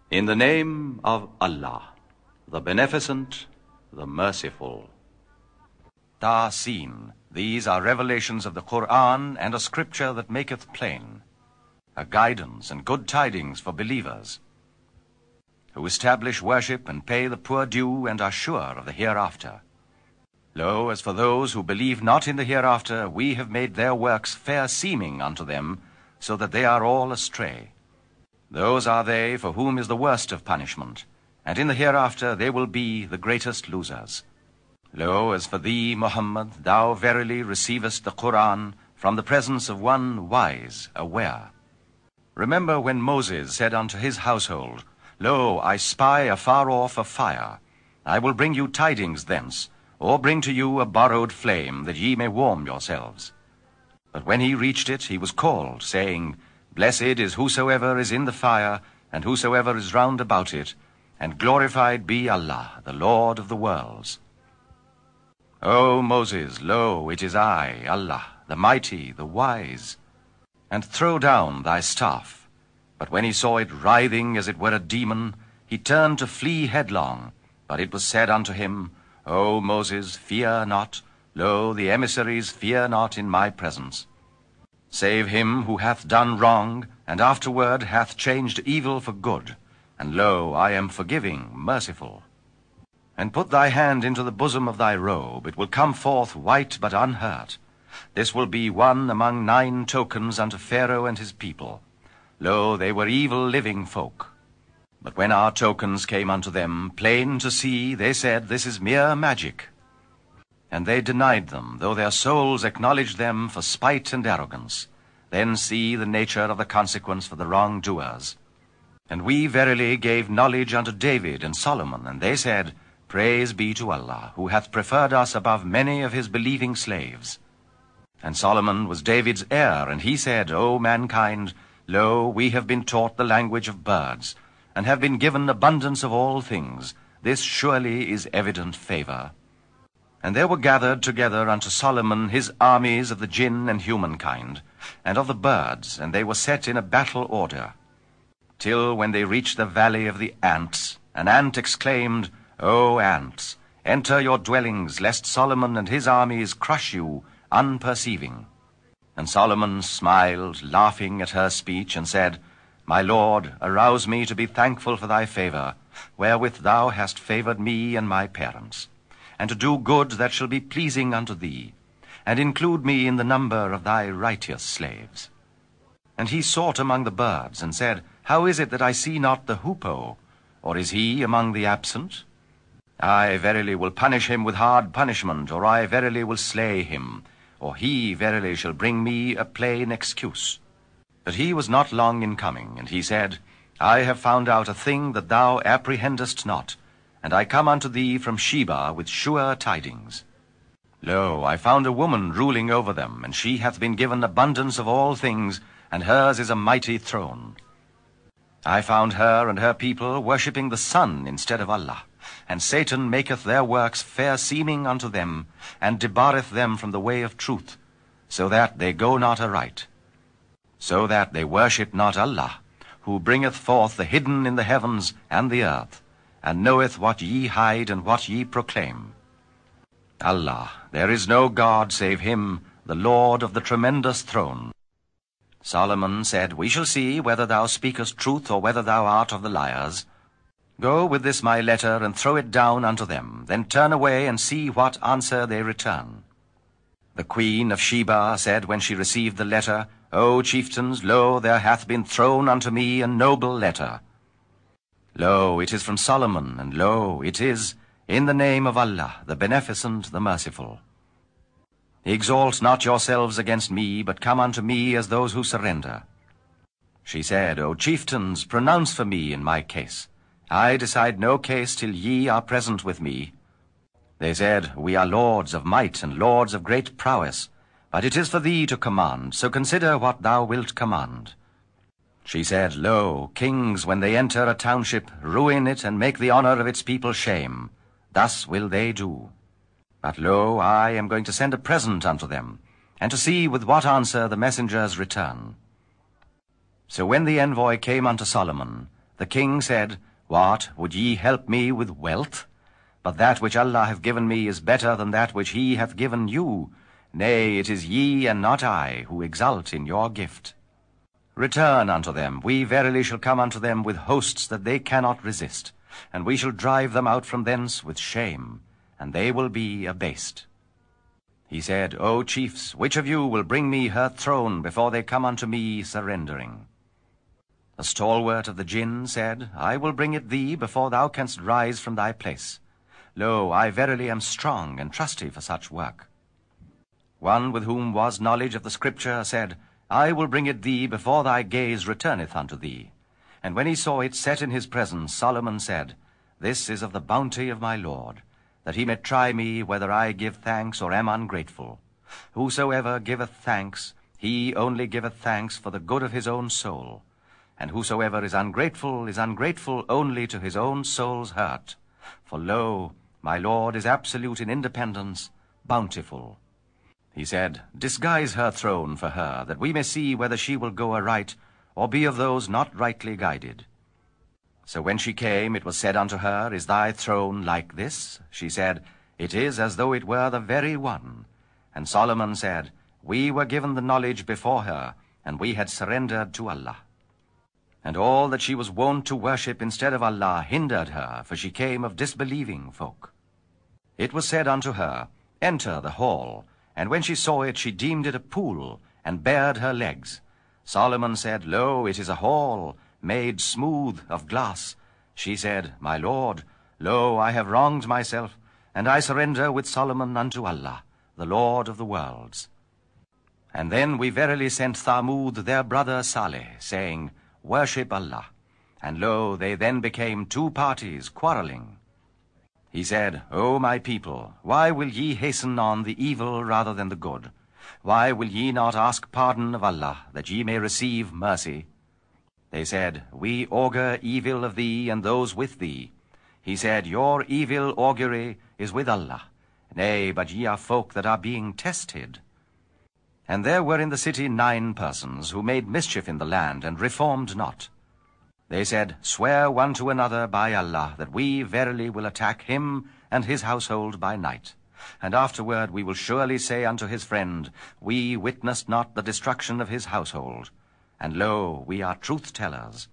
In the name of Allah, the Beneficent, the Merciful. Tasin. These are revelations of the Qur'an and a scripture that maketh plain, a guidance and good tidings for believers, who establish worship and pay the poor due and are sure of the hereafter. Lo, as for those who believe not in the hereafter, we have made their works fair seeming unto them, so that they are all astray. Those are they for whom is the worst of punishment, and in the hereafter they will be the greatest losers. Lo, as for thee, Muhammad, thou verily receivest the Qur'an from the presence of one wise, aware. Remember when Moses said unto his household, Lo, I spy afar off a fire. I will bring you tidings thence, or bring to you a borrowed flame, that ye may warm yourselves. But when he reached it, he was called, saying, Blessed is whosoever is in the fire, and whosoever is round about it, and glorified be Allah, the Lord of the worlds. O Moses, lo, it is I, Allah, the mighty, the wise. And throw down thy staff. But when he saw it writhing as it were a demon, he turned to flee headlong. But it was said unto him, O Moses, fear not. Lo, the emissaries fear not in my presence. Save him who hath done wrong, and afterward hath changed evil for good. And lo, I am forgiving, merciful. And put thy hand into the bosom of thy robe, it will come forth white but unhurt. This will be one among 9 tokens unto Pharaoh and his people. Lo, they were evil living folk. But when our tokens came unto them, plain to see, they said, This is mere magic. And they denied them, though their souls acknowledged them for spite and arrogance. Then see the nature of the consequence for the wrongdoers. And we verily gave knowledge unto David and Solomon, and they said, Praise be to Allah, who hath preferred us above many of his believing slaves. And Solomon was David's heir, and he said, O mankind, lo, we have been taught the language of birds, and have been given abundance of all things. This surely is evident favor. And there were gathered together unto Solomon his armies of the jinn and humankind, and of the birds, and they were set in a battle order. Till when they reached the valley of the ants, an ant exclaimed, O ants, enter your dwellings, lest Solomon and his armies crush you, unperceiving. And Solomon smiled, laughing at her speech, and said, My Lord, arouse me to be thankful for thy favor, wherewith thou hast favored me and my parents, and to do good that shall be pleasing unto thee, and include me in the number of thy righteous slaves. And he sought among the birds, and said, How is it that I see not the hoopoe? Or is he among the absent? I verily will punish him with hard punishment, or I verily will slay him, or he verily shall bring me a plain excuse. But he was not long in coming, and he said, I have found out a thing that thou apprehendest not, and I come unto thee from Sheba with sure tidings. Lo, I found a woman ruling over them, and she hath been given abundance of all things, and hers is a mighty throne. I found her and her people worshipping the sun instead of Allah, and Satan maketh their works fair seeming unto them, and debarreth them from the way of truth, so that they go not aright. So that they worship not Allah, who bringeth forth the hidden in the heavens and the earth, and knoweth what ye hide and what ye proclaim. Allah, there is no God save him, the Lord of the tremendous throne. Solomon said, We shall see whether thou speakest truth, or whether thou art of the liars. Go with this my letter, and throw it down unto them, then turn away and see what answer they return. The queen of Sheba said when she received the letter, O chieftains, lo, there hath been thrown unto me a noble letter. Lo, it is from Solomon, and lo, it is, in the name of Allah, the Beneficent, the Merciful. Exalt not yourselves against me, but come unto me as those who surrender. She said, O chieftains, pronounce for me in my case. I decide no case till ye are present with me. They said, We are lords of might and lords of great prowess, but it is for thee to command, so consider what thou wilt command. She said, Lo, kings, when they enter a township, ruin it and make the honor of its people shame. Thus will they do. But lo, I am going to send a present unto them, and to see with what answer the messengers return. So when the envoy came unto Solomon, The king said, What, would ye help me with wealth? But that which Allah hath given me is better than that which he hath given you. Nay, it is ye and not I who exult in your gift. Return unto them. We verily shall come unto them with hosts that they cannot resist, and we shall drive them out from thence with shame, and they will be abased. He said, O chiefs, which of you will bring me her throne before they come unto me surrendering? The stalwart of the Jinn said, I will bring it thee before thou canst rise from thy place. Lo, I verily am strong and trusty for such work. One with whom was knowledge of the Scripture said, I will bring it thee before thy gaze returneth unto thee. And when he saw it set in his presence, Solomon said, This is of the bounty of my Lord, that he may try me whether I give thanks or am ungrateful. Whosoever giveth thanks, he only giveth thanks for the good of his own soul. And whosoever is ungrateful only to his own soul's hurt. For lo, my Lord is absolute in independence, bountiful. He said, Disguise her throne for her, that we may see whether she will go aright, or be of those not rightly guided. So when she came, it was said unto her, Is thy throne like this? She said, It is as though it were the very one. And Solomon said, We were given the knowledge before her, and we had surrendered to Allah. And all that she was wont to worship instead of Allah hindered her, for she came of disbelieving folk. It was said unto her, Enter the hall. And when she saw it, she deemed it a pool, and bared her legs. Solomon said, Lo, it is a hall, made smooth of glass. She said, My Lord, lo, I have wronged myself, and I surrender with Solomon unto Allah, the Lord of the worlds. And then we verily sent Thamud their brother Saleh, saying, Worship Allah. And lo, they then became two parties quarreling. He said, O my people, why will ye hasten on the evil rather than the good? Why will ye not ask pardon of Allah, that ye may receive mercy? They said, We augur evil of thee and those with thee. He said, Your evil augury is with Allah. Nay, but ye are folk that are being tested. And there were in the city 9 persons, who made mischief in the land, and reformed not. They said, Swear one to another by Allah, that we verily will attack him and his household by night. And afterward we will surely say unto his friend, We witnessed not the destruction of his household. And lo, we are truth-tellers.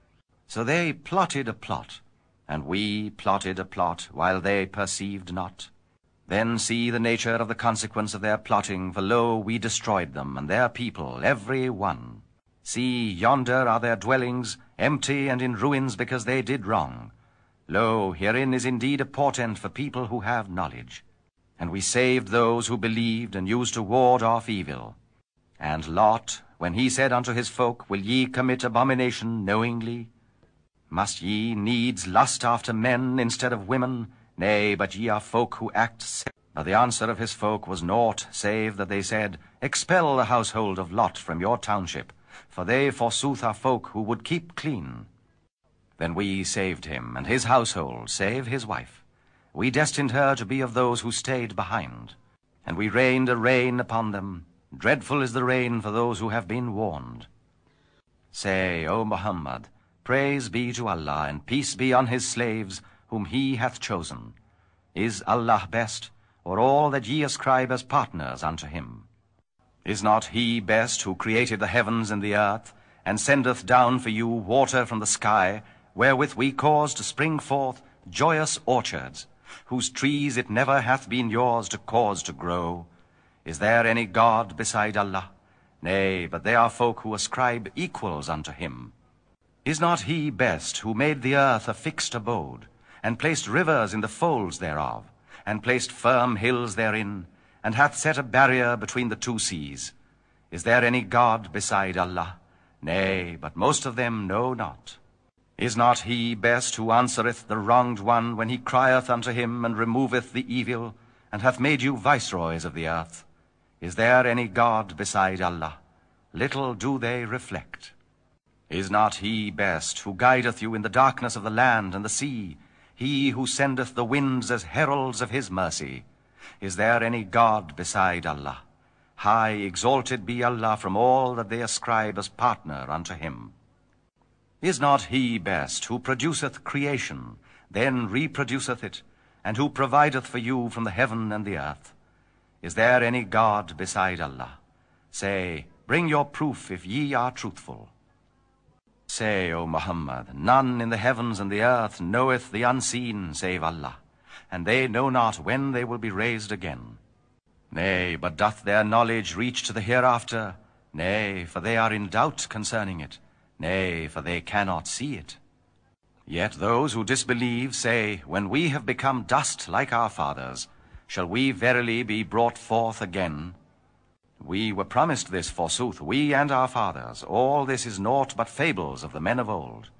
So they plotted a plot, and we plotted a plot, while they perceived not. Then see the nature of the consequence of their plotting, for lo, we destroyed them, and their people, every one. See, yonder are their dwellings, empty and in ruins, because they did wrong. Lo, herein is indeed a portent for people who have knowledge. And we saved those who believed, and used to ward off evil. And Lot, when he said unto his folk, Will ye commit abomination knowingly? Must ye needs lust after men instead of women? Nay, but ye are folk who act. But the answer of his folk was naught, save that they said, Expel the household of Lot from your township, for they forsooth are folk who would keep clean. Then we saved him, and his household, save his wife. We destined her to be of those who stayed behind. And we rained a rain upon them. Dreadful is the rain for those who have been warned. Say, O Muhammad, praise be to Allah, and peace be on his slaves, whom he hath chosen. Is Allah best, or all that ye ascribe as partners unto him? Is not he best who created the heavens and the earth, and sendeth down for you water from the sky, wherewith we cause to spring forth joyous orchards, whose trees it never hath been yours to cause to grow? Is there any God beside Allah? Nay, but they are folk who ascribe equals unto him. Is not he best who made the earth a fixed abode, and placed rivers in the folds thereof, and placed firm hills therein, and hath set a barrier between the 2 seas? Is there any God beside Allah? Nay, but most of them know not. Is not he best who answereth the wronged one when he crieth unto him, and removeth the evil, and hath made you viceroys of the earth? Is there any God beside Allah? Little do they reflect. Is not he best who guideth you in the darkness of the land and the sea, he who sendeth the winds as heralds of his mercy? Is there any God beside Allah? High exalted be Allah from all that they ascribe as partner unto him. Is not he best who produceth creation, then reproduceth it, and who provideth for you from the heaven and the earth? Is there any God beside Allah? Say, bring your proof if ye are truthful. Say, O Muhammad, none in the heavens and the earth knoweth the unseen save Allah, and they know not when they will be raised again. Nay, but doth their knowledge reach to the hereafter? Nay, for they are in doubt concerning it. Nay, for they cannot see it. Yet those who disbelieve say, when we have become dust like our fathers, shall we verily be brought forth again? We were promised this, forsooth, we and our fathers. All this is naught but fables of the men of old.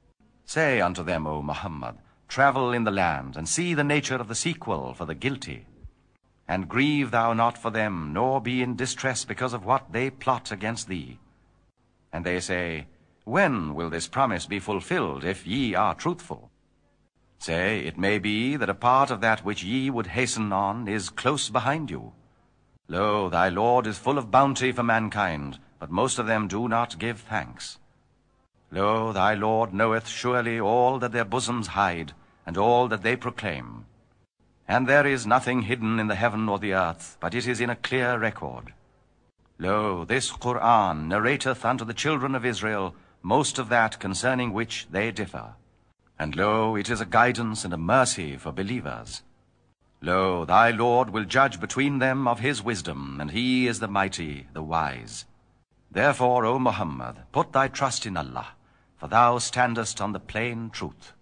Say unto them, O Muhammad, travel in the land, and see the nature of the sequel for the guilty. And grieve thou not for them, nor be in distress because of what they plot against thee. And they say, when will this promise be fulfilled, if ye are truthful? Say, it may be that a part of that which ye would hasten on is close behind you. Lo, thy Lord is full of bounty for mankind, but most of them do not give thanks. Lo, thy Lord knoweth surely all that their bosoms hide, and all that they proclaim. And there is nothing hidden in the heaven or the earth, but it is in a clear record. Lo, this Qur'an narrateth unto the children of Israel most of that concerning which they differ. And lo, it is a guidance and a mercy for believers. Lo, thy Lord will judge between them of his wisdom, and he is the mighty, the wise. Therefore, O Muhammad, put thy trust in Allah, for thou standest on the plain truth.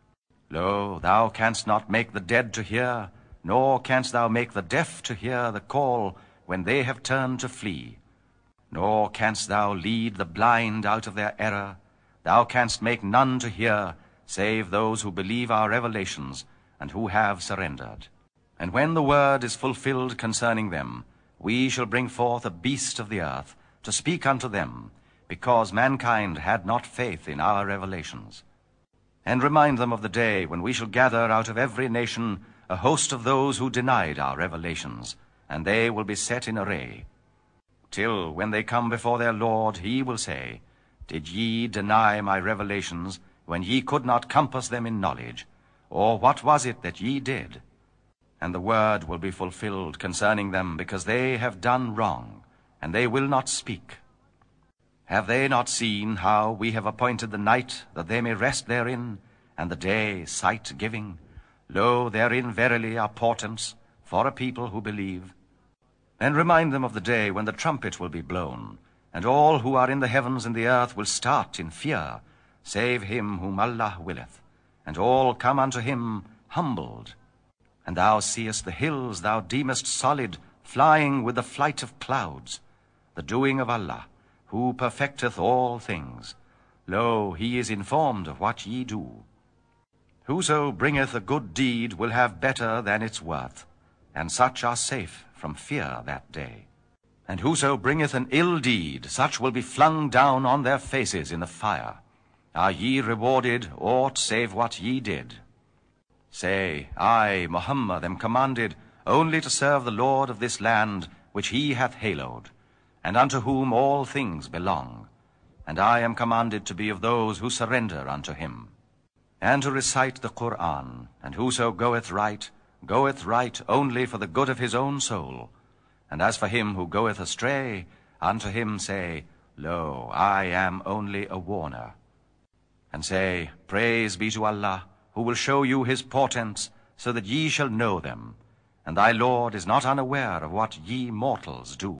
Lo, thou canst not make the dead to hear, nor canst thou make the deaf to hear the call when they have turned to flee. Nor canst thou lead the blind out of their error. Thou canst make none to hear, save those who believe our revelations, and who have surrendered. And when the word is fulfilled concerning them, we shall bring forth a beast of the earth to speak unto them, because mankind had not faith in our revelations. And remind them of the day when we shall gather out of every nation a host of those who denied our revelations, and they will be set in array. Till when they come before their Lord, he will say, did ye deny my revelations when ye could not compass them in knowledge? Or what was it that ye did? And the word will be fulfilled concerning them, because they have done wrong, and they will not speak. Have they not seen how we have appointed the night, that they may rest therein, and the day sight-giving? Lo, therein verily are portents for a people who believe. And remind them of the day when the trumpet will be blown, and all who are in the heavens and the earth will start in fear, save him whom Allah willeth, and all come unto him humbled. And thou seest the hills thou deemest solid, flying with the flight of clouds, the doing of Allah, who perfecteth all things. Lo, he is informed of what ye do. Whoso bringeth a good deed will have better than its worth, and such are safe from fear that day. And whoso bringeth an ill deed, such will be flung down on their faces in the fire. Are ye rewarded aught save what ye did? Say, I, Muhammad, am commanded only to serve the Lord of this land, which he hath hallowed, and unto whom all things belong. And I am commanded to be of those who surrender unto him, and to recite the Qur'an. And whoso goeth right only for the good of his own soul. And as for him who goeth astray, unto him say, Lo, I am only a warner. And say, Praise be to Allah, who will show you his portents, so that ye shall know them. And thy Lord is not unaware of what ye mortals do.